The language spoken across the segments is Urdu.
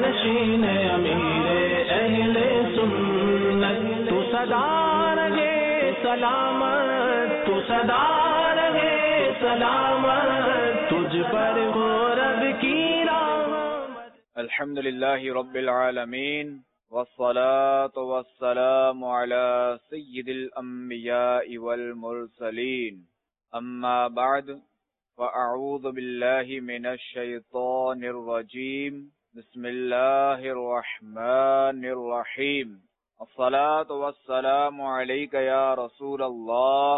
نشین امیر اہل سنت، تو سدا رہے سلامت، تو سدا رہے سلامت، تجھ پر ہو رب کی رحمت۔ الحمدللہ رب العالمین والصلاة والسلام على سید الانبیاء والمرسلین، اما بعد فاعوذ باللہ من الشیطان الرجیم، بسم اللہ الرحمن الرحیم۔ الصلاة والسلام علیک یا رسول اللہ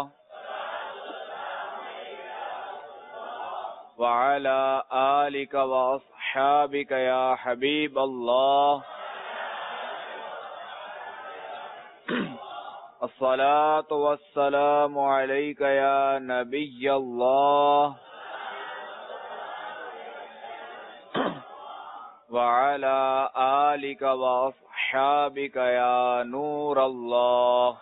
وعلى آلك وأصحابك يا حبيب الله، الصلاة والسلام عليك يا نبي الله وعلى آلك وأصحابك يا نور الله۔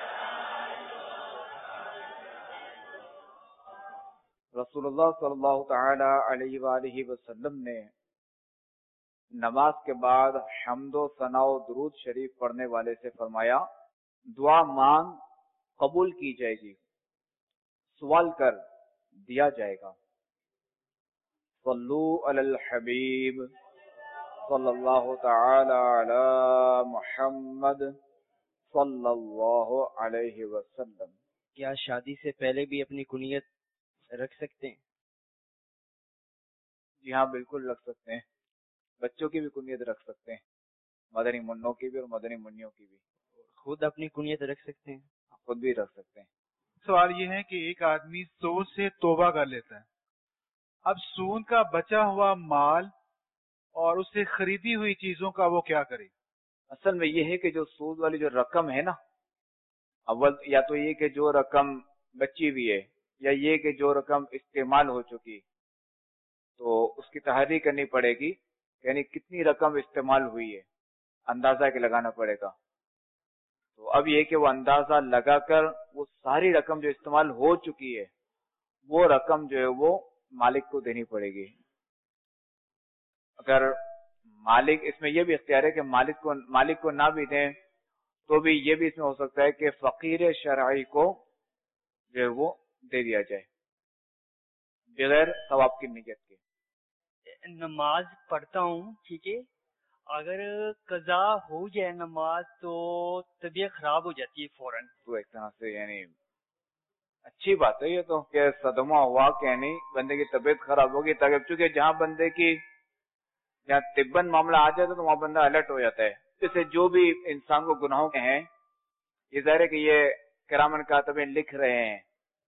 رسول اللہ صلی اللہ تعالی علیہ وآلہ وسلم نے نماز کے بعد حمد و ثنا و درود شریف پڑھنے والے سے فرمایا، دعا مانگ قبول کی جائے گی، سوال کر دیا جائے گا۔ صلو علی الحبیب صلی اللہ تعالی علی محمد صلی اللہ علیہ وسلم۔ کیا شادی سے پہلے بھی اپنی کنیت رکھ سکتے ہیں؟ جی ہاں، بالکل رکھ سکتے ہیں، بچوں کی بھی کنیت رکھ سکتے ہیں، مدنی منوں کی بھی اور مدنی منیوں کی بھی۔ خود اپنی کنیت رکھ سکتے ہیں؟ خود بھی رکھ سکتے ہیں۔ سوال یہ ہے کہ ایک آدمی سود سے توبہ کر لیتا ہے، اب سود کا بچا ہوا مال اور اس سے خریدی ہوئی چیزوں کا وہ کیا کرے؟ اصل میں یہ ہے کہ جو سود والی جو رقم ہے نا، اول یا تو یہ کہ جو رقم بچی ہوئی ہے، یا یہ کہ جو رقم استعمال ہو چکی، تو اس کی تحریری کرنی پڑے گی، یعنی کتنی رقم استعمال ہوئی ہے، اندازہ کے لگانا پڑے گا۔ تو اب یہ کہ وہ اندازہ لگا کر وہ ساری رقم جو استعمال ہو چکی ہے، وہ رقم جو ہے وہ مالک کو دینی پڑے گی۔ اگر مالک، اس میں یہ بھی اختیار ہے کہ مالک کو نہ بھی دیں تو بھی یہ بھی اس میں ہو سکتا ہے کہ فقیر شرعی کو جو ہے وہ دے دیا جائے بغیر ثواب کی نیت کے۔ نماز پڑھتا ہوں، ٹھیک ہے، اگر قضا ہو جائے نماز تو طبیعت خراب ہو جاتی ہے فوراً۔ تو ایک طرح سے یعنی اچھی بات ہے یہ تو کہ صدمہ ہوا کہ یعنی بندے کی طبیعت خراب ہوگی، تاکہ چونکہ جہاں بندے کی جہاں طباً معاملہ آ جائے تو وہاں بندہ الرٹ ہو جاتا ہے۔ جیسے جو بھی انسان کو گناہوں کے ہیں، یہ ظاہر ہے کہ یہ کرامن کاتبین لکھ رہے ہیں،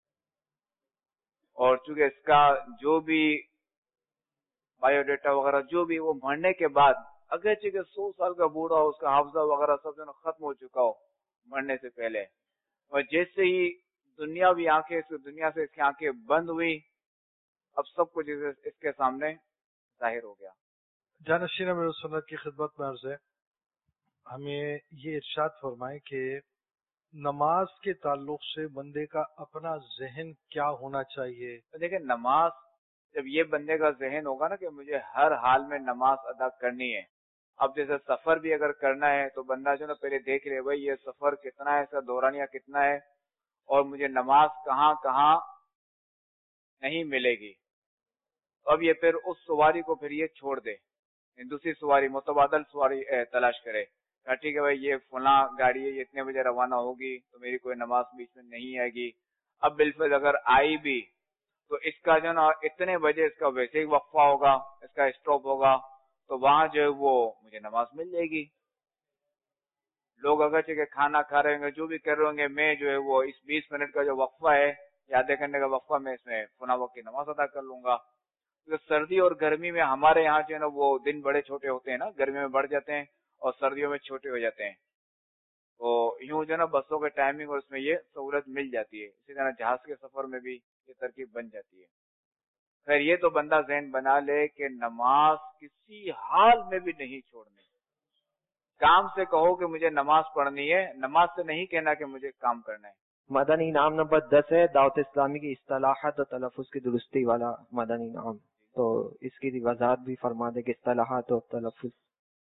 اور چونکہ اس کا جو بھی بایو ڈیٹا وغیرہ جو بھی وہ مرنے کے بعد، اگرچہ کہ 100 سال کا بوڑھا ہو، اس کا حافظہ وغیرہ سب جو ختم ہو چکا ہو مرنے سے پہلے، اور جیسے ہی دنیاوی آنکھیں، اس دنیا سے اس کی آنکھیں بند ہوئی، اب سب کچھ اس کے سامنے ظاہر ہو گیا۔ جانشین امیر سنت کی خدمت میں عرض ہے، ہمیں یہ ارشاد فرمائیں کہ نماز کے تعلق سے بندے کا اپنا ذہن کیا ہونا چاہیے؟ دیکھیں، نماز جب یہ بندے کا ذہن ہوگا نا کہ مجھے ہر حال میں نماز ادا کرنی ہے، اب جیسے سفر بھی اگر کرنا ہے تو بندہ جو نا پہلے دیکھ لے بھائی یہ سفر کتنا ہے، اس کا دورانیہ کتنا ہے، اور مجھے نماز کہاں کہاں نہیں ملے گی۔ اب یہ پھر اس سواری کو پھر یہ چھوڑ دے، دوسری سواری متبادل سواری تلاش کرے، ٹھیک ہے بھائی یہ فلاں گاڑی ہے، یہ اتنے بجے روانہ ہوگی تو میری کوئی نماز بیچ میں نہیں آئے گی۔ اب بالفرض اگر آئی بھی تو اس کا جو نا اتنے بجے اس کا ویسے ہی وقفہ ہوگا، اس کا اسٹاپ ہوگا، تو وہاں جو ہے وہ مجھے نماز مل جائے گی۔ لوگ اگرچہ کہ کھانا کھا رہے ہوں گے، جو بھی کر رہے ہوں گے، میں جو ہے وہ اس 20 منٹ کا جو وقفہ ہے یا آدھے گھنٹے کا وقفہ میں اس میں فلاں وقت کی نماز ادا کر لوں گا۔ سردی اور گرمی میں ہمارے یہاں جو ہے نا وہ دن بڑے چھوٹے ہوتے ہیں نا، گرمی میں بڑھ جاتے ہیں اور سردیوں میں چھوٹے ہو جاتے ہیں، تو یوں جو ہے نا بسوں کے ٹائمنگ اور اس میں یہ سہولت مل جاتی ہے۔ اسی طرح جہاز کے سفر میں بھی یہ ترکیب بن جاتی ہے۔ خیر یہ تو بندہ ذہن بنا لے کہ نماز کسی حال میں بھی نہیں چھوڑنی۔ کام سے کہو کہ مجھے نماز پڑھنی ہے، نماز سے نہیں کہنا کہ مجھے کام کرنا ہے۔ مدنی انعام نمبر 10 ہے دعوت اسلامی کی اصطلاحات اور تلفظ کی درستی والا مدنی انعام، تو اس کی وضاحت بھی فرما دے کہ اصطلاحات اور تلفظ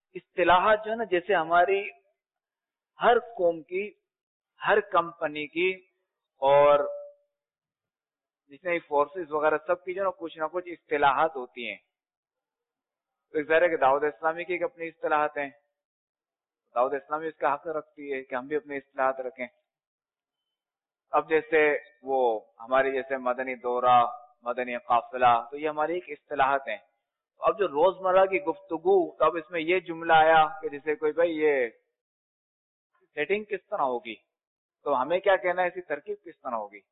اصطلاحات جو ہے نا جیسے ہماری ہر قوم کی، ہر کمپنی کی اور جتنے فورسز وغیرہ سب کی جو ہے کچھ نہ کچھ اصطلاحات ہوتی ہیں. تو ایک ظاہر ہے کہ دعوت اسلامی کی ایک اپنی اصطلاحات ہیں. دعوت اسلامی اس کا حق رکھتی ہے کہ ہم بھی اپنی اصطلاحات رکھیں. اب جیسے وہ ہماری جیسے مدنی دورہ، مدنی قافلہ، تو یہ ہماری ایک اصطلاحات ہیں. اب جو روزمرہ کی گفتگو، تو اب اس میں یہ جملہ آیا کہ جیسے کوئی بھائی یہ سیٹنگ کس طرح ہوگی، تو ہمیں کیا کہنا ہے، ایسی ترکیب کس طرح ہوگی.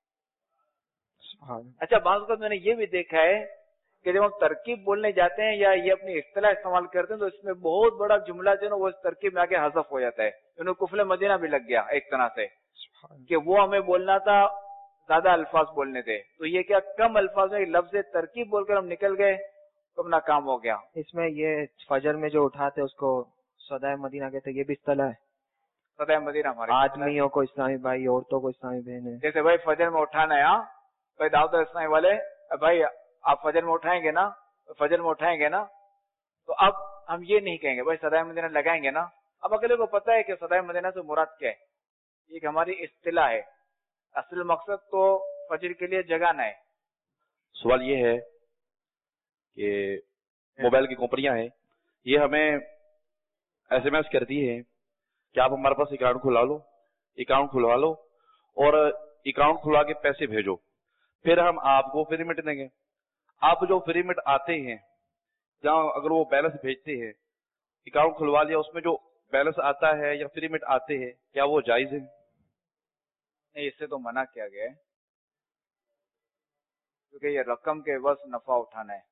اچھا بعض اوقات میں نے یہ بھی دیکھا ہے کہ جب ہم ترکیب بولنے جاتے ہیں یا یہ اپنی اصطلاح استعمال کرتے ہیں تو اس میں بہت بڑا جملہ جو ہے نا وہ اس ترکیب میں آگے حذف ہو جاتا ہے. انہیں کفل مدینہ بھی لگ گیا ایک طرح سے کہ وہ ہمیں بولنا تھا، زیادہ الفاظ بولنے تھے، تو یہ کیا کم الفاظ میں لفظ ترکیب بول کر ہم نکل گئے تو اپنا کام ہو گیا. اس میں یہ فجر میں جو اٹھاتے اس کو صدائے مدینہ کہتے، یہ بھی اصطلاح ہے. صدائے مدینہ ہمارے آدمیوں کو اسلامی بھائی، عورتوں کو اسلامی بہنیں. جیسے بھائی فجر میں اٹھانا ہے، ہاں بھائی دعوت اسلامی والے، بھائی آپ فجر میں اٹھائیں گے نا، فجر میں اٹھائیں گے نا، تو اب ہم یہ نہیں کہیں گے بھائی صدائے مدینہ لگائیں گے نا. اب اگلے کو پتا ہے کہ صدائے مدینہ سے مراد کیا ہے، ایک ہماری اصطلاح ہے. اصل مقصد تو فجر کے لیے جگانا ہے. سوال یہ ہے کہ موبائل کی کمپنیاں ہیں، یہ ہمیں ایس ایم ایس کرتی ہے کہ آپ ہمارے پاس اکاؤنٹ کھلا لو، اکاؤنٹ کھلوا لو اور اکاؤنٹ کھلا کے پیسے بھیجو، پھر ہم آپ کو فری مٹ دیں گے. آپ جو فری مٹ آتے ہیں، جہاں اگر وہ بیلنس بھیجتے ہیں، اکاؤنٹ کھلوا لیا، اس میں جو بیلنس آتا ہے یا فری مٹ آتے ہیں، کیا وہ جائز ہے؟ نہیں، اس سے تو منع کیا گیا ہے کیونکہ یہ رقم کے بس نفع اٹھانا ہے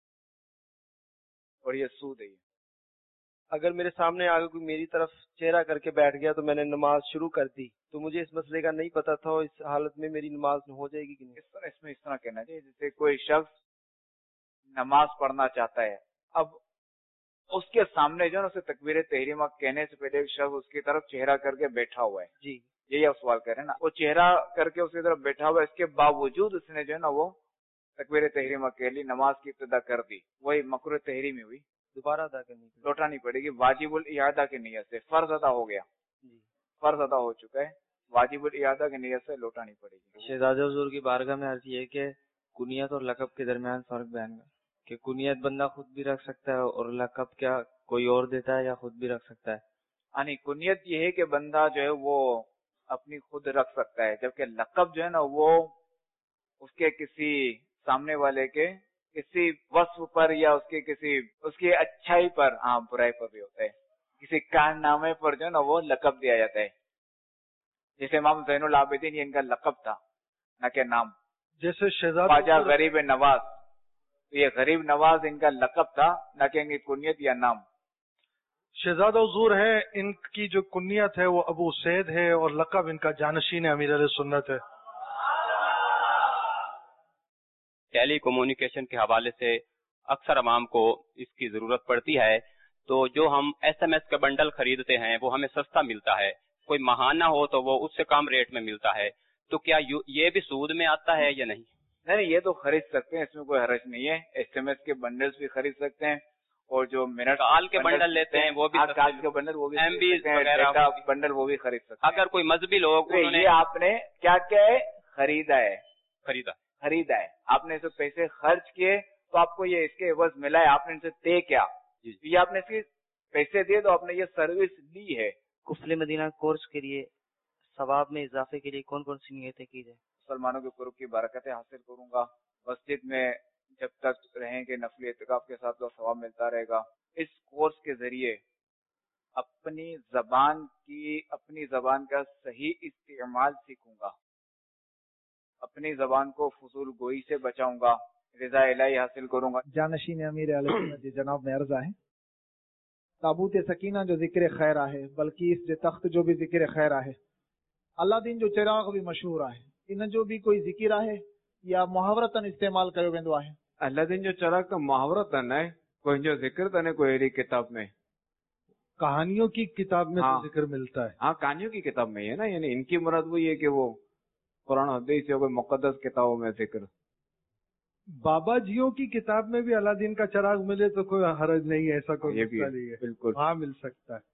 اور یہ سود ہے. اگر میرے سامنے آگے کوئی میری طرف چہرہ کر کے بیٹھ گیا تو میں نے نماز شروع کر دی، تو مجھے اس مسئلے کا نہیں پتا تھا، اس حالت میں میری نماز ہو جائے گی کہ نہیں؟ اس طرح کہنا چاہیے جیسے کوئی شخص نماز پڑھنا چاہتا ہے، اب اس کے سامنے جو ہے اسے تکبیر تحریمہ کہنے سے پہلے ایک شخص اس کی طرف چہرہ کر کے بیٹھا ہوا ہے. جی یہی آپ سوال کر رہے ہیں نا. وہ چہرہ کر کے اس کی طرف بیٹھا ہوا ہے، اس کے باوجود اس نے جو ہے نا وہ تکبیر تحریمہ کہہ لی، نماز کی ابتدا کر دی، وہی مکروہ تحریمی ہوئی، دوبارہ ادا کرنی لوٹانی پڑے گی. واجب الاعادہ کی نیت سے فرض ادا ہو گیا، جی فرض ادا ہو چکا ہے، واجب الاعادہ کی نیت سے لوٹانی پڑے گی. شہزادہ حضور کی بارگاہ میں عرض یہ کہ کنیت اور لقب کے درمیان فرق بیان کر کہ کنیت بندہ خود بھی رکھ سکتا ہے اور لقب کیا کوئی اور دیتا ہے یا خود بھی رکھ سکتا ہے؟ یعنی کنیت یہ ہے کہ بندہ جو ہے وہ اپنی خود رکھ سکتا ہے، جبکہ لقب جو ہے نا وہ اس کے کسی سامنے والے کے کسی وصف پر یا اس کی اچھائی پر، ہاں برائی پر بھی ہوتا ہے، کسی کارنامے پر جو ہے نا وہ لقب دیا جاتا ہے. جیسے امام زین العابدین یہ ان کا لقب تھا نہ کہ نام. جیسے شہزاد خواجہ غریب نواز، یہ غریب نواز ان کا لقب تھا نہ کہ ان کی کنیت یا نام. شہزادہ حضور ہے، ان کی جو کنیت ہے وہ ابو سید ہے اور لقب ان کا جانشین امیر علیہ سنت ہے. ٹیلی کمیونیکیشن کے حوالے سے اکثر عوام کو اس کی ضرورت پڑتی ہے، تو جو ہم ایس ایم ایس کا بنڈل خریدتے ہیں وہ ہمیں سستا ملتا ہے، کوئی ماہانہ ہو تو وہ اس سے کم ریٹ میں ملتا ہے، تو کیا یہ بھی سود میں آتا ہے یا نہیں؟ نہیں، یہ تو خرید سکتے ہیں، اس میں کوئی حرج نہیں ہے. ایس ایم ایس کے بنڈلز بھی خرید سکتے ہیں اور جو منٹ کال کے بنڈل لیتے ہیں وہ بھی، کال کے بنڈل وہ بھی، ایم بی وغیرہ بنڈل وہ بھی خرید سکتے ہیں. اگر کوئی مذہبی لوگ یہ آپ نے کیا کیا ہے، خریدا ہے، خریدا ہے، آپ نے اسے پیسے خرچ کیے تو آپ کو یہ اس کے عوض ملا ہے، آپ نے ان سے طے کیا، یہ آپ نے اس کے پیسے دیے تو آپ نے یہ سروس لی ہے. کفل مدینہ کورس کے لیے ثواب میں اضافے کے لیے کون کون سی نیتیں کی جائیں؟ مسلمانوں کے قرب کی برکتیں حاصل کروں گا، مسجد میں جب تک رہیں گے نفلی اعتکاف کے ساتھ تو ثواب ملتا رہے گا. اس کورس کے ذریعے اپنی زبان کا صحیح استعمال سیکھوں گا، اپنی زبان کو فضول گوئی سے بچاؤں گا، رضا الہی حاصل کروں گا. جانشین امیر علیہ سنت جی جناب میں عرض ہے تابوت سکینہ جو ذکر خیر ہے، بلکہ اس جو تخت جو بھی ذکر خیر ہے، اللہ دین جو چراغ بھی مشہور ہے، ان جو بھی کوئی ذکر ہے یا محاورتن استعمال کयो वेंदो आहे؟ اللہ دین جو چراغ کا محاورتن ہے، کوئی جو ذکر تنے کوئی اہڑی کتاب میں، کہانیوں کی کتاب میں تو ذکر ملتا ہے. ہاں کہانیوں کی کتاب میں ہے نا، یعنی ان کی مراد وہی ہے کہ وہ قرآن حدیث یا کوئی مقدس کتابوں میں ذکر. بابا جیوں کی کتاب میں بھی الادین کا چراغ ملے تو کوئی حرج نہیں ہے، ایسا کوئی یہ بھی مسئلہ نہیں ہے، بالکل وہاں مل سکتا ہے۔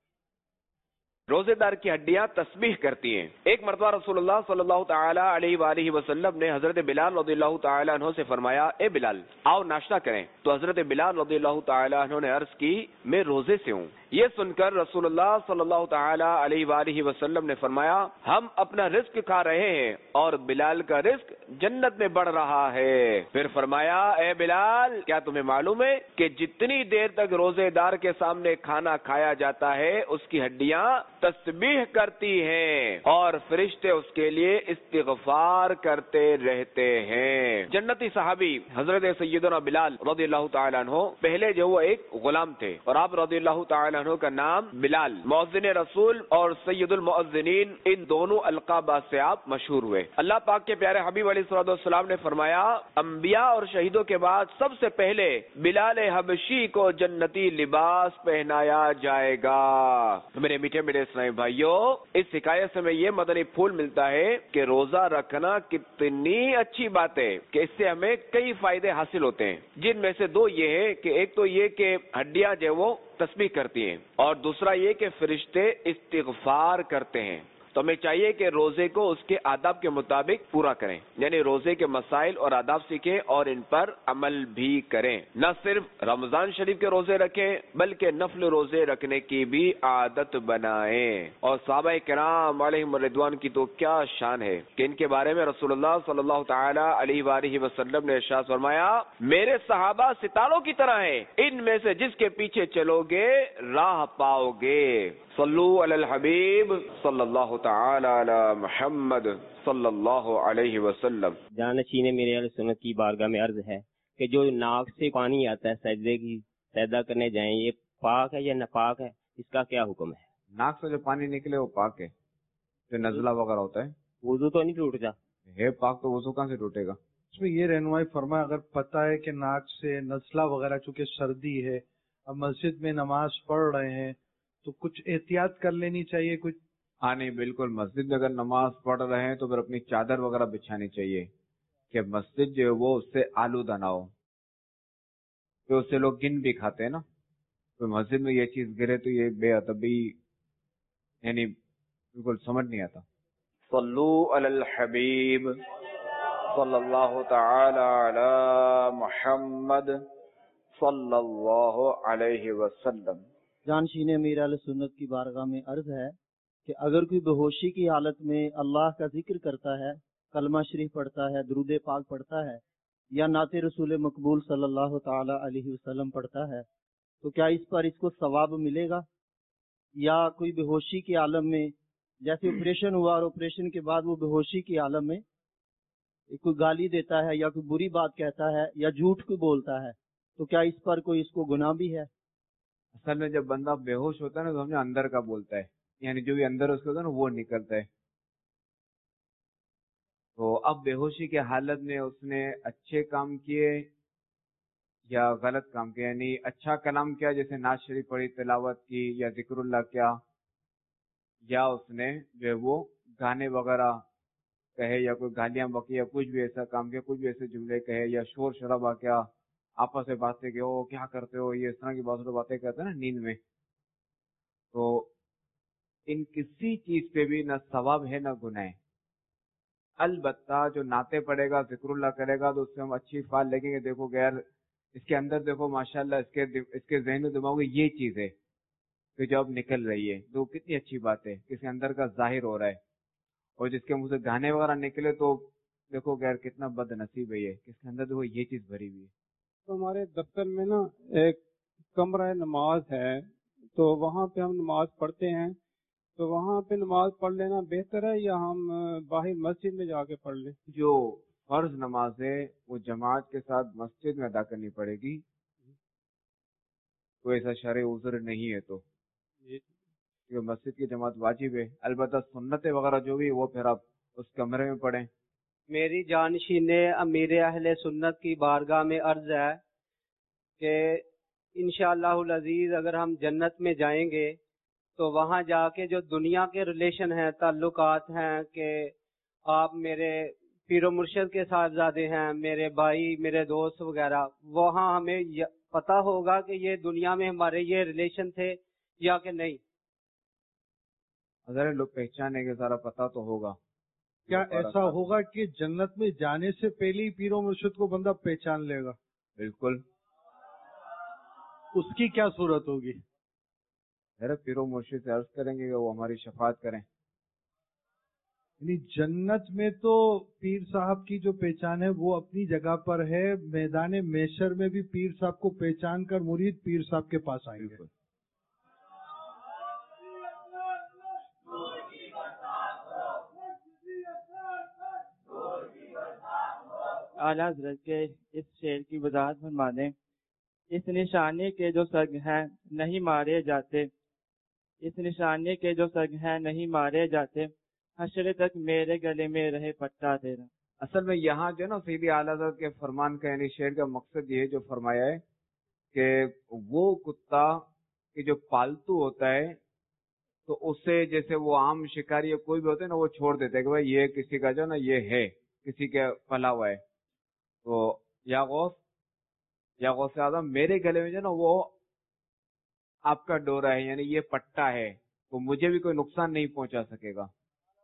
روزے دار کی ہڈیاں تسبیح کرتی ہیں۔ ایک مرتبہ رسول اللہ صلی اللہ تعالی علیہ وآلہ وسلم نے حضرت بلال رضی اللہ تعالی عنہ سے فرمایا، اے بلال آؤ ناشتہ کریں۔ تو حضرت بلال رضی اللہ تعالی عنہ نے عرض کی، میں روزے سے ہوں۔ یہ سن کر رسول اللہ صلی اللہ تعالی علیہ وآلہ وسلم نے فرمایا، ہم اپنا رزق کھا رہے ہیں اور بلال کا رزق جنت میں بڑھ رہا ہے۔ پھر فرمایا، اے بلال کیا تمہیں معلوم ہے کہ جتنی دیر تک روزے دار کے سامنے کھانا کھایا جاتا ہے اس کی ہڈیاں تسبیح کرتی ہیں اور فرشتے اس کے لیے استغفار کرتے رہتے ہیں۔ جنتی صحابی حضرت سیدنا بلال رضی اللہ تعالیٰ عنہ پہلے جو وہ ایک غلام تھے اور آپ رضی اللہ تعالیٰ عنہ کا نام بلال، مؤذن رسول اور سید المؤذنین، ان دونوں القابات سے آپ مشہور ہوئے۔ اللہ پاک کے پیارے حبیب علیہ الصلوۃ والسلام نے فرمایا، انبیاء اور شہیدوں کے بعد سب سے پہلے بلال حبشی کو جنتی لباس پہنایا جائے گا۔ میرے میٹھے میٹھے اسلامی بھائیوں، اس حکایت سے میں یہ مدنی پھول ملتا ہے کہ روزہ رکھنا کتنی اچھی بات ہے کہ اس سے ہمیں کئی فائدے حاصل ہوتے ہیں، جن میں سے دو یہ ہے کہ ایک تو یہ کہ ہڈیاں جو وہ تسبیح کرتی ہیں اور دوسرا یہ کہ فرشتے استغفار کرتے ہیں۔ تو ہمیں چاہیے کہ روزے کو اس کے آداب کے مطابق پورا کریں، یعنی روزے کے مسائل اور آداب سیکھیں اور ان پر عمل بھی کریں۔ نہ صرف رمضان شریف کے روزے رکھیں بلکہ نفل روزے رکھنے کی بھی عادت بنائیں۔ اور صحابہ کرام علیہم الرضوان کی تو کیا شان ہے کہ ان کے بارے میں رسول اللہ صلی اللہ تعالی علیہ وآلہ وسلم نے ارشاد فرمایا، میرے صحابہ ستاروں کی طرح ہیں، ان میں سے جس کے پیچھے چلو گے راہ پاؤ گے۔ صلو علی الحبیب صلی اللہ تعالی علی محمد صلی اللہ علیہ وسلم۔ جانشین میرے اہل سنت کی بارگاہ میں عرض ہے کہ جو ناک سے پانی آتا ہے سجدہ کرنے جائیں، یہ پاک ہے یا ناپاک ہے، اس کا کیا حکم ہے؟ ناک سے جو پانی نکلے وہ پاک ہے، جو نزلہ وغیرہ ہوتا ہے وضو تو نہیں ٹوٹتا؟ ہے پاک، تو وضو کہاں سے ٹوٹے گا؟ اس میں یہ رہنمائی فرمایا، اگر پتہ ہے کہ ناک سے نزلہ وغیرہ چونکہ سردی ہے، اب مسجد میں نماز پڑھ رہے ہیں تو کچھ احتیاط کر لینی چاہیے کچھ؟ ہاں نہیں بالکل، مسجد میں اگر نماز پڑھ رہے ہیں تو پھر اپنی چادر وغیرہ بچھانی چاہیے کہ مسجد جو ہے وہ اس سے آلودہ نہ ہو، تو اس سے لوگ گن بھی کھاتے ہیں نا، تو مسجد میں یہ چیز گرے تو یہ بے ادبی، یعنی بالکل سمجھ نہیں آتا۔ صلو علی الحبیب صلی اللہ تعالی علی محمد صلی اللہ علیہ وسلم۔ جانشین امیر اہل سنت کی بارگاہ میں عرض ہے کہ اگر کوئی بے ہوشی کی حالت میں اللہ کا ذکر کرتا ہے، کلمہ شریف پڑھتا ہے، درود پاک پڑھتا ہے یا نعت رسول مقبول صلی اللہ تعالی علیہ وسلم پڑھتا ہے تو کیا اس پر اس کو ثواب ملے گا؟ یا کوئی بے ہوشی کے عالم میں، جیسے آپریشن ہوا اور آپریشن کے بعد وہ بے ہوشی کے عالم میں کوئی گالی دیتا ہے یا کوئی بری بات کہتا ہے یا جھوٹ کو بولتا ہے تو کیا اس پر کوئی اس کو گناہ بھی ہے؟ اصل میں جب بندہ بے ہوش ہوتا ہے نا تو ہم نے اندر کا بولتا ہے، یعنی جو بھی اندر اس کا ہوتا ہے نا وہ نکلتا ہے۔ تو اب بے ہوشی کے حالت میں اس نے اچھے کام کیے یا غلط کام کیا، یعنی اچھا کلام کیا جیسے نعت شریف پڑھی، تلاوت کی یا ذکر اللہ کیا، یا اس نے جو ہے وہ گانے وغیرہ کہے یا کوئی گالیاں بکی یا کچھ بھی ایسا کام کیا، کچھ بھی ایسے جملے کہے یا شور شرابہ کیا، آپس میں باتیں کہ او کیا کرتے ہو، یہ اس طرح کی باتیں کرتے ہیں نا نیند میں، تو ان کسی چیز پہ بھی نہ ثواب ہے نہ گناہ ہے۔ البتہ جو نعتیں پڑھے گا، ذکر اللہ کرے گا تو اس سے ہم اچھی فال لگیں گے، دیکھو غیر اس کے اندر دیکھو ماشاءاللہ اس کے ذہن و دماغ میں یہ چیز ہے کہ جو اب نکل رہی ہے تو کتنی اچھی بات ہے، کسی اندر کا ظاہر ہو رہا ہے۔ اور جس کے منہ سے گانے وغیرہ نکلے تو دیکھو غیر کتنا بد نصیب ہے یہ، کس کے اندر دیکھو یہ چیز بھری ہوئی ہے۔ تو ہمارے دفتر میں نا ایک کمرہ نماز ہے، تو وہاں پہ ہم نماز پڑھتے ہیں، تو وہاں پہ نماز پڑھ لینا بہتر ہے یا ہم باہر مسجد میں جا کے پڑھ لیں؟ جو فرض نماز ہے وہ جماعت کے ساتھ مسجد میں ادا کرنی پڑے گی، کوئی ایسا شرعی عذر نہیں ہے تو کیونکہ مسجد کی جماعت واجب ہے۔ البتہ سنتیں وغیرہ جو بھی وہ پھر آپ اس کمرے میں پڑھیں۔ میری جانشین امیر اہل سنت کی بارگاہ میں عرض ہے کہ انشاءاللہ العزیز اگر ہم جنت میں جائیں گے تو وہاں جا کے جو دنیا کے ریلیشن ہیں، تعلقات ہیں کہ آپ میرے پیر و مرشد کے صاحبزادے ہیں، میرے بھائی، میرے دوست وغیرہ، وہاں ہمیں پتا ہوگا کہ یہ دنیا میں ہمارے یہ ریلیشن تھے یا کہ نہیں؟ اگر لوگ پہچانے کے ذرا پتا تو ہوگا. کیا ایسا ہوگا کہ جنت میں جانے سے پہلے ہی پیر و مرشد کو بندہ پہچان لے گا؟ بالکل. اس کی کیا صورت ہوگی؟ میرے پیر و مرشد سے عرض کریں گے کہ وہ ہماری شفاعت کریں. یعنی جنت میں تو پیر صاحب کی جو پہچان ہے وہ اپنی جگہ پر ہے، میدان محشر میں بھی پیر صاحب کو پہچان کر مرید پیر صاحب کے پاس آئیں گے. اعلیٰ حضرت کے اس شعر کی وضاحت فرما دیں. اس نشانی کے جو سگ ہیں نہیں مارے جاتے، اس نشانی کے جو سگ ہیں نہیں مارے جاتے، حشر تک میرے گلے میں رہے پٹا تیرا. اصل میں یہاں جو ہے نا سیدھی اعلیٰ حضرت کے فرمان کا یعنی شعر کا مقصد یہ جو فرمایا ہے کہ وہ کتا کہ جو پالتو ہوتا ہے تو اسے جیسے وہ عام شکاری یا کوئی بھی ہوتا ہے نا وہ چھوڑ دیتے ہیں کہ بھائی یہ کسی کا جو نا یہ ہے کسی کے پلا ہوا ہے. تو یا غوث اعظم میرے گلے میں جو نا وہ آپ کا ڈورا ہے، یعنی یہ پٹا ہے تو مجھے بھی کوئی نقصان نہیں پہنچا سکے گا.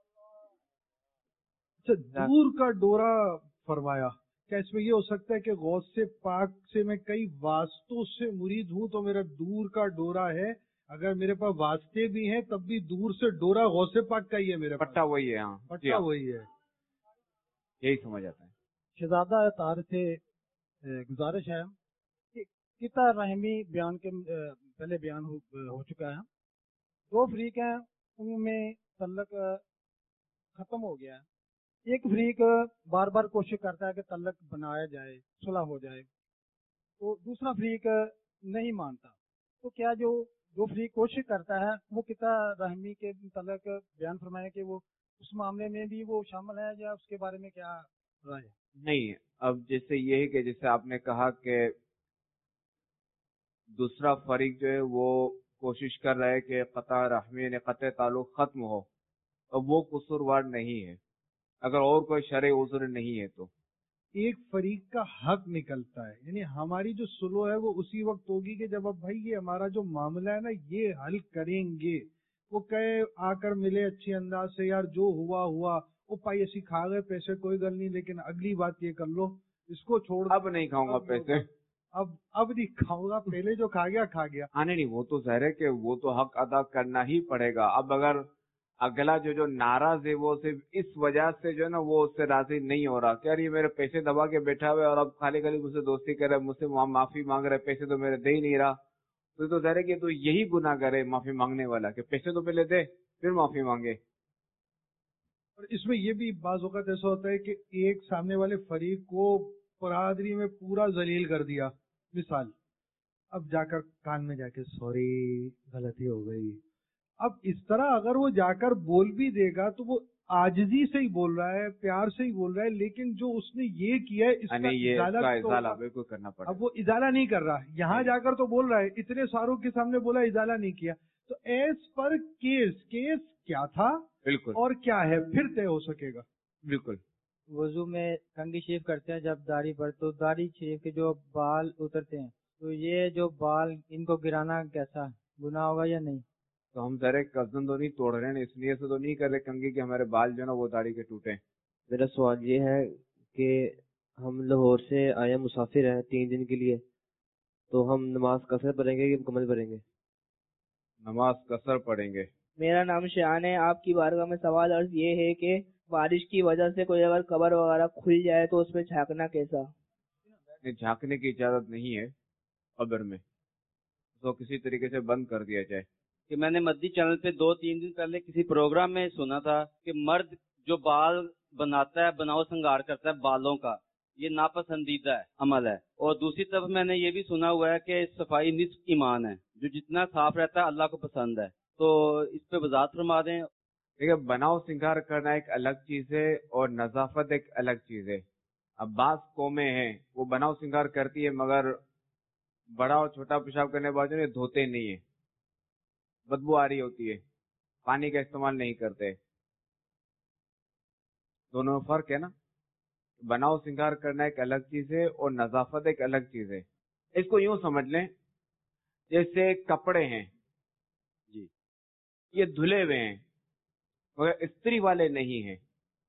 اچھا، دور کا ڈورا فرمایا، کیا اس میں یہ ہو سکتا ہے کہ غوث سے پاک سے میں کئی واسطوں سے مرید ہوں تو میرا دور کا ڈورا ہے، اگر میرے پاس واسطے بھی ہیں تب بھی دور سے ڈورا غوث پاک کا ہی ہے، میرے پٹا وہی ہے. ہاں پٹا وہی ہے. یہی سمجھ آتا ہے. شہزادہ طاہر سے گزارش ہے کہ قطع رحمی بیان کے پہلے بیان ہو چکا ہے. دو فریق ہیں، ان میں تعلق ختم ہو گیا ہے. ایک فریق بار بار کوشش کرتا ہے کہ تعلق بنایا جائے، صلح ہو جائے، تو دوسرا فریق نہیں مانتا. تو کیا جو فریق کوشش کرتا ہے وہ قطع رحمی کے تعلق بیان فرمایا کہ وہ اس معاملے میں بھی وہ شامل ہے یا اس کے بارے میں کیا رائے ہے؟ نہیں، اب جیسے یہ ہے کہ جیسے آپ نے کہا کہ دوسرا فریق جو ہے وہ کوشش کر رہا ہے کہ قطع رحمی یعنی قطع تعلق ختم ہو، اب وہ قصوروار نہیں ہے اگر اور کوئی شرعی عذر نہیں ہے تو. ایک فریق کا حق نکلتا ہے، یعنی ہماری جو سلو ہے وہ اسی وقت ہوگی کہ جب اب بھائی یہ ہمارا جو معاملہ ہے نا یہ حل کریں گے. وہ کہے آ کر ملے اچھے انداز سے، یار جو ہوا وہ پائی ایسی کھا گئے پیسے کوئی گل نہیں، لیکن اگلی بات یہ کر لو اس کو چھوڑ، اب نہیں کھاؤں گا پیسے، اب نہیں کھاؤں گا، پہلے جو کھا گیا. نہیں وہ تو ظاہر ہے کہ وہ تو حق ادا کرنا ہی پڑے گا. اب اگر اگلا جو ناراض ہے وہ صرف اس وجہ سے جو ہے نا وہ اس سے راضی نہیں ہو رہا کہ یار یہ میرے پیسے دبا کے بیٹھا ہوا ہے اور اب خالی مجھ سے دوستی کر رہا ہے، مجھ سے معافی مانگ رہا ہے، پیسے تو میرے دے ہی نہیں رہا، تو ظاہر ہے کہ تو یہی گناہ کرے معافی مانگنے والا کہ پیسے تو پہلے دے پھر معافی مانگے. اور اس میں یہ بھی بعض اوقات ایسا ہوتا ہے کہ ایک سامنے والے فریق کو برادری میں پورا ذلیل کر دیا، مثال اب جا کر کان میں جا کے سوری غلطی ہو گئی. اب اس طرح اگر وہ جا کر بول بھی دے گا تو وہ عاجزی سے ہی بول رہا ہے، پیار سے ہی بول رہا ہے، لیکن جو اس نے یہ کیا ہے اس کا ازالہ بالکل کرنا پڑا. اب وہ ازالہ نہیں کر رہا، یہاں جا کر تو بول رہا ہے، اتنے ساروں کے سامنے بولا ازالہ نہیں کیا. تو ایس پر کیس کیا تھا بالکل اور کیا ہے پھر طے ہو سکے گا. بالکل. وضو میں کنگھی شریف کرتے ہیں جب داڑھی پر، تو داڑھی شریف کے جو بال اترتے ہیں تو یہ جو بال ان کو گرانا کیسا گناہ ہوگا یا نہیں؟ تو ہم ذرا قصدن تو نہیں توڑ رہے ہیں، اس لیے سے تو نہیں کر رہے کنگھی کہ ہمارے بال جو ہے نا وہ داڑھی کے ٹوٹے. میرا سوال یہ ہے کہ ہم لاہور سے آئے مسافر ہیں 3 دن کے لیے، تو ہم نماز قصر پڑھیں گے کہ مکمل پڑھیں گے؟ نماز قصر پڑھیں گے. میرا نام شیان ہے. آپ کی بارگاہ میں سوال عرض یہ ہے کہ بارش کی وجہ سے کوئی اگر قبر وغیرہ کھل جائے تو اس میں جھانکنا کیسا؟ جھانکنے کی اجازت نہیں ہے قبر میں، تو کسی طریقے سے بند کر دیا جائے. کہ میں نے مدی چینل پہ 2-3 دن پہلے کسی پروگرام میں سنا تھا کہ مرد جو بال بناتا ہے، بناؤ سنگار کرتا ہے بالوں کا، یہ ناپسندیدہ عمل ہے. اور دوسری طرف میں نے یہ بھی سنا ہوا ہے کہ صفائی نصف ایمان ہے، جو جتنا صاف رہتا ہے اللہ کو پسند ہے. تو اس پہ وضاحت فرما دیں. دیکھیں، بناؤ سنگار کرنا ایک الگ چیز ہے اور نظافت ایک الگ چیز ہے. اب بعض قومیں ہیں وہ بناؤ سنگار کرتی ہے مگر بڑا اور چھوٹا پیشاب کرنے کے بعد انہیں دھوتے نہیں ہیں، بدبو آ رہی ہوتی ہے، پانی کا استعمال نہیں کرتے. دونوں میں فرق ہے نا. बनाव श्रृंगार करना एक अलग चीज है और नजाफत एक अलग चीज है। इसको यूं समझ लें जैसे कपड़े हैं जी, ये धुले हुए हैं मगर इस्त्री वाले नहीं हैं,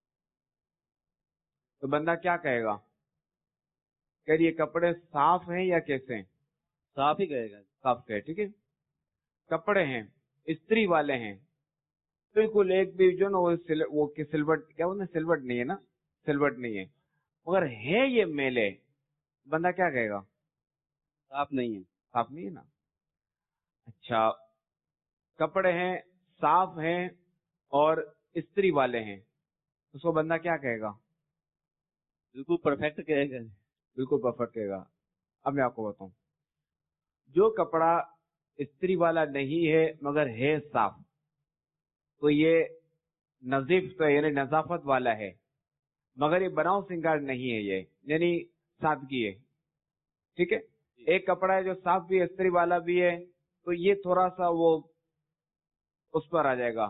तो बंदा क्या कहेगा? कह ये कपड़े साफ हैं या कैसे हैं? साफ ही कहेगा। साफ कहे, ठीक है। कपड़े हैं, इस्त्री वाले हैं, बिल्कुल एक भी जो ना वो सिलवट, क्या बोलते हैं, सिलवट नहीं है ना, सिलवट नहीं है, मगर है ये मेले, बंदा क्या कहेगा? साफ नहीं है। साफ नहीं है ना। अच्छा, कपड़े हैं, साफ हैं और इस्त्री वाले हैं, उसको बंदा क्या कहेगा? बिल्कुल परफेक्ट कहेगा। बिल्कुल परफेक्ट कहेगा। अब मैं आपको बताऊं, जो कपड़ा इस्त्री वाला नहीं है मगर है साफ, तो ये नजीफ तो यानी नजाफत वाला है, मगर ये बनाव श्रृंगार नहीं है, ये यानी सादगी है, ठीक है। एक कपड़ा है जो साफ भी है, इस्त्री वाला भी है, तो ये थोड़ा सा वो उस पर आ जाएगा।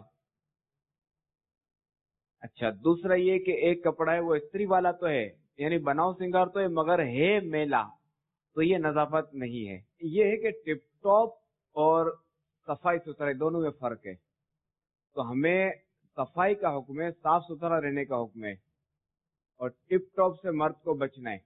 अच्छा, दूसरा ये कि एक कपड़ा है वो इस्त्री वाला तो है यानी बनाव श्रृंगार तो है मगर है मेला, तो ये नजाफत नहीं है। ये है कि टिप टॉप और सफाई सुथराई दोनों में फर्क है। तो हमें सफाई का हुक्म है, साफ सुथरा रहने का हुक्म है, और टिप टॉप से मर्द को बचना है।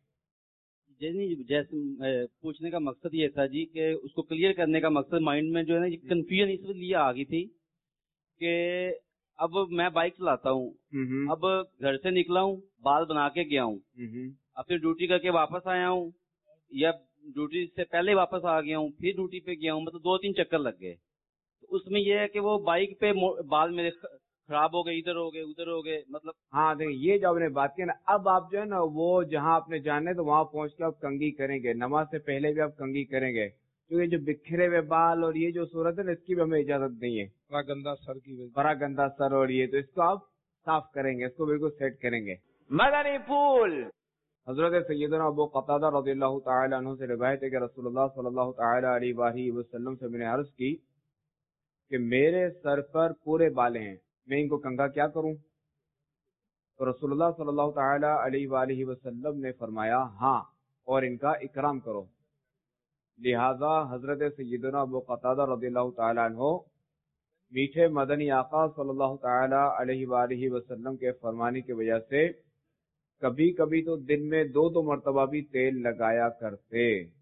जैसे पूछने का मकसद ये था जी कि उसको क्लियर करने का मकसद माइंड में जो है ना ये कंफ्यूजन इसलिए आ गई थी कि अब मैं बाइक चलाता हूँ, अब घर से निकला हूँ, बाल बना के गया हूँ, अब फिर ड्यूटी करके वापस आया हूँ या ड्यूटी से पहले वापस आ गया हूँ, फिर ड्यूटी पे गया हूँ, मतलब 2-3 चक्कर लग गए। तो उसमें यह है कि वो बाइक पे बाल मेरे खराब हो गए, इधर हो गए उधर हो गए, मतलब। हाँ देखिए, ये जो आपने बात की ना, अब आप जो है ना वो जहाँ आपने जाना है तो वहां पहुंच के आप कंघी करेंगे, नमाज से पहले भी आप कंघी करेंगे, क्योंकि जो बिखरे हुए बाल और ये जो सूरत है ना, इसकी भी हमें इजाजत नहीं है। बड़ा गंदा सर की वजह, बड़ा गंदा सर और ये, तो इसको आप साफ करेंगे, इसको बिल्कुल सेट करेंगे। मदनी फूल। हजरत सैयदना अबू क़तादा रज़ियल्लाहु ताला अन्हु से रिवायत है कि रसूलुल्लाह सल्लल्लाहु ताला अलैहि वसल्लम से मैंने अर्ज की कि मेरे सर पर पूरे बाल हैं, मैं इनको कंघा क्या करूं? तो रसूलुल्लाह सल्लल्लाहु ताला अलैहि वसल्लम ने फरमाया, हाँ, और इनका इकराम करो। लिहाजा हजरत सैयदना अबू क़तादा रज़ियल्लाहु ताला अन्हु मीठे मदनी आका सल्लल्लाहु ताला अलैहि वसल्लम के फरमाने की वजह से कभी कभी तो दिन में 2-2 मरतबा भी तेल लगाया करते।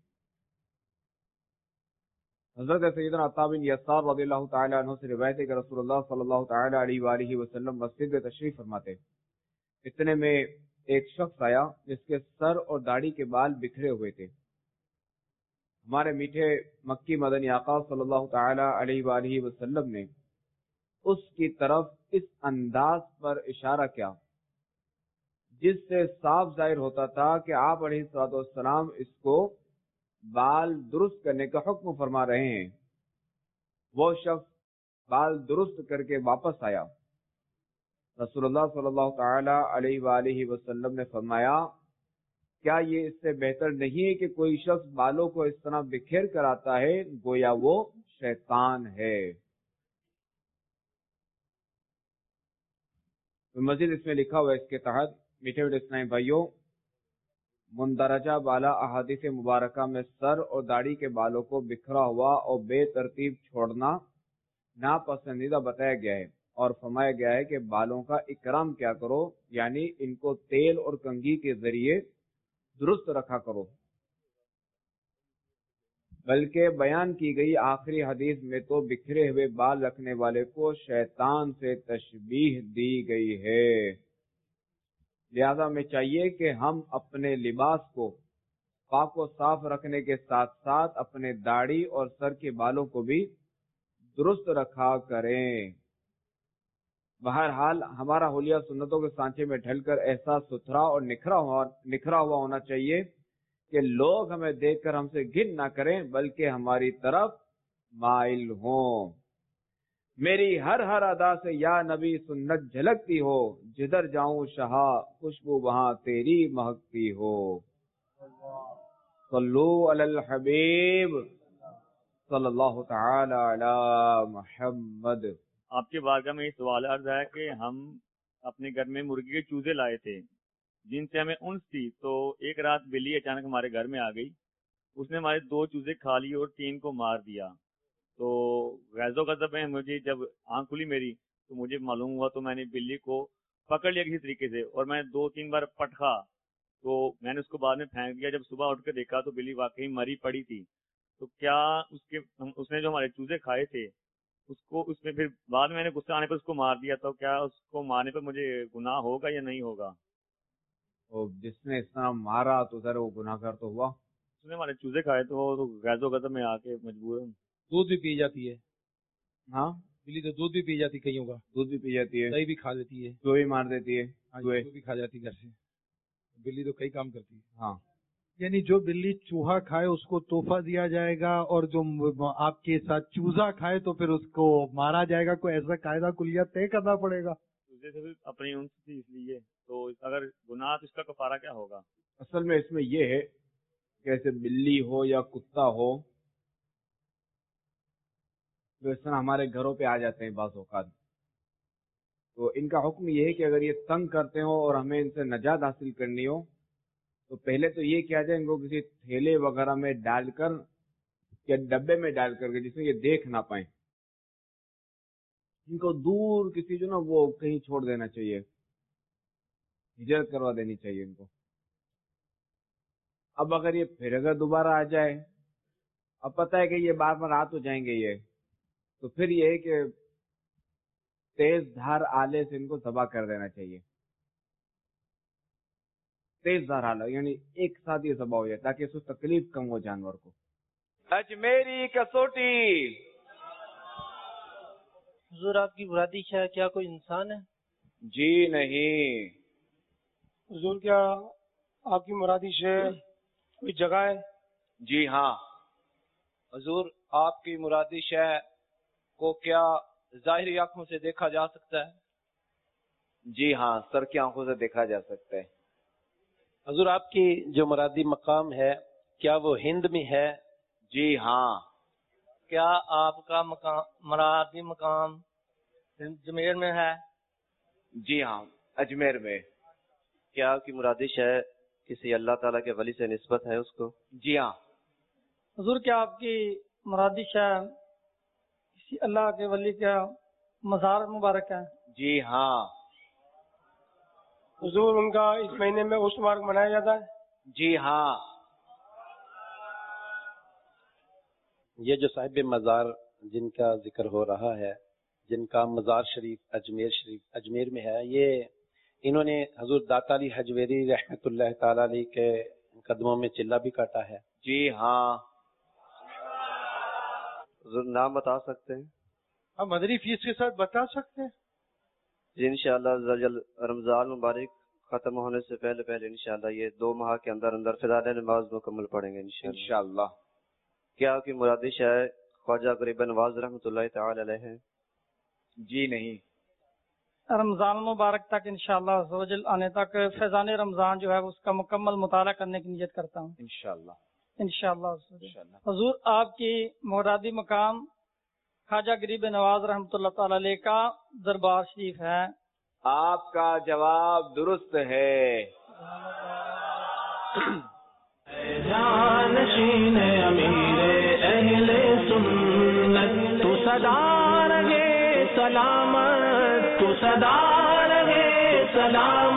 हजरत सैयदना अत्ता बिन यस्सार रज़ियल्लाहु ताला अन्हु से रिवायत है कि रसूलुल्लाह सल्लल्लाहु ताला अलैहि वसल्लम मस्जिद में तशरीफ फरमाते। इतने में एक शख्स आया जिसके सर और दाढ़ी के बाल बिखरे हुए थे। हमारे मीठे मक्की मदनी आका सल्लल्लाहु ताला अलैहि वसल्लम ने उसकी तरफ इस अंदाज पर इशारा किया जिससे साफ जाहिर होता था कि आप अलैहिस्सलाम इसको बाल दुरुस्त करने का हुक्म फरमा रहे हैं। वो शख्स बाल दुरुस्त करके वापस आया। रसूलुल्लाह सल्लल्लाहु ताला अलैहि वसल्लम ने फरमाया, क्या ये इससे बेहतर नहीं है कि कोई शख्स बालों को इस तरह बिखेर कर आता है गोया वो शैतान है। तो मजीद इसमें लिखा हुआ है इसके तहत, मीठे मीठे इस्लामी भाइयों, मुंदरजा बाला अहादीस मुबारका में सर और दाढ़ी के बालों को बिखरा हुआ और बेतरतीब छोड़ना नापसंदीदा बताया गया है और फरमाया गया है कि बालों का इकराम क्या करो, यानी इनको तेल और कंघी के जरिए दुरुस्त रखा करो। बल्कि बयान की गई आखिरी हदीस में तो बिखरे हुए बाल रखने वाले को शैतान से तशबीह दी गई है। लिहाजा हमें चाहिए कि हम अपने लिबास को पाक और साफ रखने के साथ साथ अपने दाढ़ी और सर के बालों को भी दुरुस्त रखा करें। बहरहाल हमारा हुलिया सुन्नतों के सांचे में ढलकर ऐसा सुथरा और निखरा हुआ होना चाहिए कि लोग हमें देखकर हमसे घिन ना करें बल्कि हमारी तरफ माइल हों। मेरी हर हर अदा से या नबी सुन्नत झलकती हो, जिधर जाऊं शहा खुशबू वहां तेरी महकती हो। सल्लू अलल हबीब सल्लल्लाहु तआला अला मुहम्मद। आपके बारगाह में ये सवाल अर्ज है कि हम अपने घर में मुर्गी के चूजे लाए थे, جن سے ہمیں انس تھی. تو ایک رات بلی اچانک ہمارے گھر میں آ گئی, اس نے ہمارے 2 چوزے کھا لیے اور 3 کو مار دیا. تو غیظ و غضب میں مجھے جب آنکھ کھلی میری تو مجھے معلوم ہوا, تو میں نے بلی کو پکڑ لیا کسی طریقے سے, اور میں 2-3 بار پٹخا, تو میں نے اس کو بعد میں پھینک دیا. جب صبح اٹھ کے دیکھا تو بلی واقعی مری پڑی تھی. تو کیا اس نے جو ہمارے چوزے کھائے تھے اس میں پھر بعد میں نے غصہ آنے پر اس کو مار دیا, تو کیا اس کو مارنے پر مجھے گناہ ہوگا یا نہیں ہوگا؟ اور جس نے اس طرح مارا تو سر وہ گناہ گار تو ہوا. اس نے ہمارے چوزے کھائے تو غیظ و غضب میں آ کے مجبور. دودھ بھی پی جاتی ہے. ہاں بلی تو دودھ بھی پی جاتی, کئیوں کا دودھ بھی پی جاتی ہے, دہی بھی کھا لیتی ہے, چوہے بھی مار دیتی ہے, چوہے بھی کھا جاتی ہے گھر سے. بلی تو کئی کام کرتی ہے. ہاں, یعنی جو بلی چوہا کھائے اس کو تحفہ دیا جائے گا, اور جو آپ کے ساتھ چوزا کھائے تو پھر اس کو مارا جائے گا. کوئی ایسا قاعدہ کلیہ طے کرنا پڑے گا. چوزے سے بھی اپنی انس تھی اس لیے, تو اگر گناہ تو اس کا کفارہ کیا ہوگا؟ اصل میں اس میں یہ ہے کہ ایسے بلی ہو یا کتا ہو جو اس طرح ہمارے گھروں پہ آ جاتے ہیں بعض اوقات, تو ان کا حکم یہ ہے کہ اگر یہ تنگ کرتے ہو اور ہمیں ان سے نجات حاصل کرنی ہو تو پہلے تو یہ کیا جائے ان کو کسی تھیلے وغیرہ میں ڈال کر یا ڈبے میں ڈال کر کے جس میں یہ دیکھ نہ پائیں, ان کو دور کسی جو نا وہ کہیں چھوڑ دینا چاہیے, ہجرت کروا دینی چاہیے ان کو. اب اگر یہ پھر اگر دوبارہ آ جائے, اب پتہ ہے کہ یہ بار بار آ تو جائیں گے یہ, تو پھر یہ ہے کہ تیز دھار آلے سے ان کو ذبح کر دینا چاہیے. تیز دھار آلہ یعنی ایک ساتھ یہ ذبح ہو جائے تاکہ اس کو تکلیف کم ہو جانور کو. اجمیری کسوٹی. حضور آپ کی مرادی شے کیا کوئی انسان ہے؟ جی نہیں. حضور کیا آپ کی مرادی شے کوئی جگہ ہے؟ جی ہاں. حضور آپ کی مرادی شے کو کیا ظاہری آنکھوں سے دیکھا جا سکتا ہے؟ جی ہاں, سر کی آنکھوں سے دیکھا جا سکتا ہے. حضور آپ کی جو مرادی مقام ہے کیا وہ ہند میں ہے؟ جی ہاں. کیا آپ کا مرادی مقام اجمیر میں ہے؟ جی ہاں, اجمیر میں. کیا آپ کی مرادی شے کسی اللہ تعالیٰ کے ولی سے نسبت ہے اس کو؟ جی ہاں. حضور کیا آپ کی مرادی شے کسی اللہ کے ولی کا مزار مبارک ہے؟ جی ہاں. حضور ان کا اس مہینے میں عرس مبارک منایا جاتا ہے؟ جی ہاں. یہ جو صاحب مزار جن کا ذکر ہو رہا ہے, جن کا مزار شریف اجمیر میں ہے, یہ انہوں نے حضور داتا علی حجویری رحمت اللہ تعالی علیہ کے قدموں میں چلہ بھی کاٹا ہے. جی ہاں. حضور نام بتا سکتے ہیں؟ ہم مدنی فیس کے ساتھ بتا سکتے ہیں جی انشاءاللہ. رمضان مبارک ختم ہونے سے پہلے انشاءاللہ یہ 2 ماہ کے اندر فضائل نماز مکمل پڑھیں گے انشاءاللہ. کیا آپ کی مرادی شے خواجہ غریب نواز رحمۃ اللہ تعالی علیہ ہے؟ جی نہیں. رمضان مبارک تک انشاءاللہ عزوجل آنے تک فیضان رمضان جو ہے اس کا مکمل مطالعہ کرنے کی نیت کرتا ہوں انشاءاللہ. حضور آپ کی مرادی مقام خواجہ غریب نواز رحمۃ اللہ تعالی علیہ کا دربار شریف ہے. آپ کا جواب درست ہے. جانشین امیر اہل سنت تو صدا رہے سلامت, تو صدا رہے سلامت.